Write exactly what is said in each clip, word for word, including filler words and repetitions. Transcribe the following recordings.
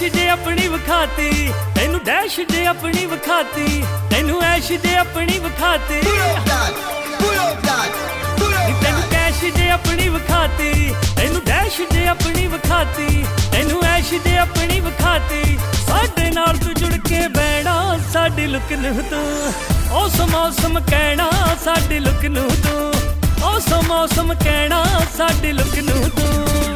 जे अपनी विखाती, तेनू डैश जे अपनी विखाती, तेनू ऐश जे अपनी विखाती, तेनू कैश जे अपनी विखाती, तेनू डैश जे अपनी विखाती, तेनू ऐश जे अपनी विखाती। साडे नाल तू जुड़ के बहना, साडी लुक नू तू उस मौसम कहना, साडी लुक नू तू उस मौसम कहना, साडी लुक नू तू।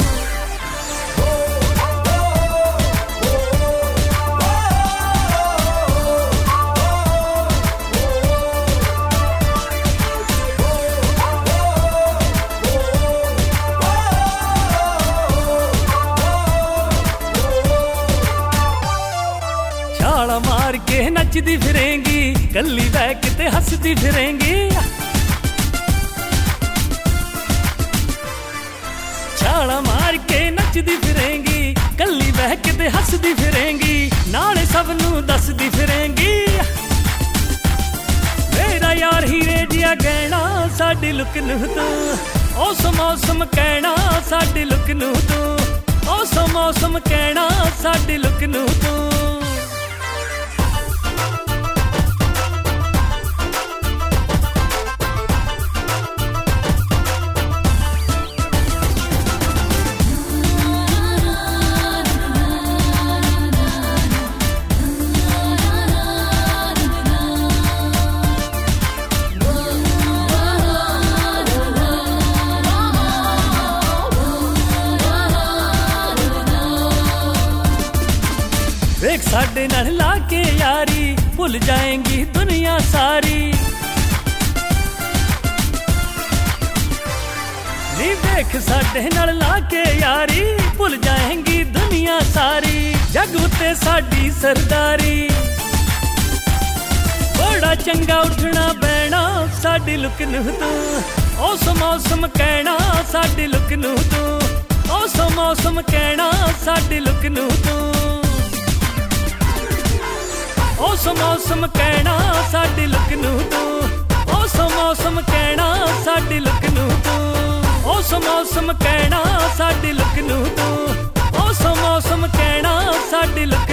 छाला मार के नचदी फिरेंगी, गली बह के हसदी फिरेंगी। छाला मार के नचदी फिरेंगी, गली बह के हसदी फिरेंगी, नाले सब नू दसदी फिरेंगी। मेरा यार हीरे जिया गहना, साडी लुक नू तू उस मौसम कहना, साडी लुक नू तू उस मौसम कहना, साडी लुक नू तू। देख साडे नाल लाके यारी, भुल जाएंगी दुनिया सारी। नी देख साडे नाल लाके यारी, भुल जाएंगी दुनिया सारी। जग उत्ते साडी सरदारी, बड़ा चंगा उठना बहना, साडी लुक नू तू उस मौसम कहना, साडी लुक नू तू उस मौसम कहना, साडी लुक नू तू उस मौसम कहना, साडी लुक नू तू उस मौसम कहना, साडी लुक नू तू उस मौसम कहना, साडी लुक नू तू उस मौसम कहना, साडी लुक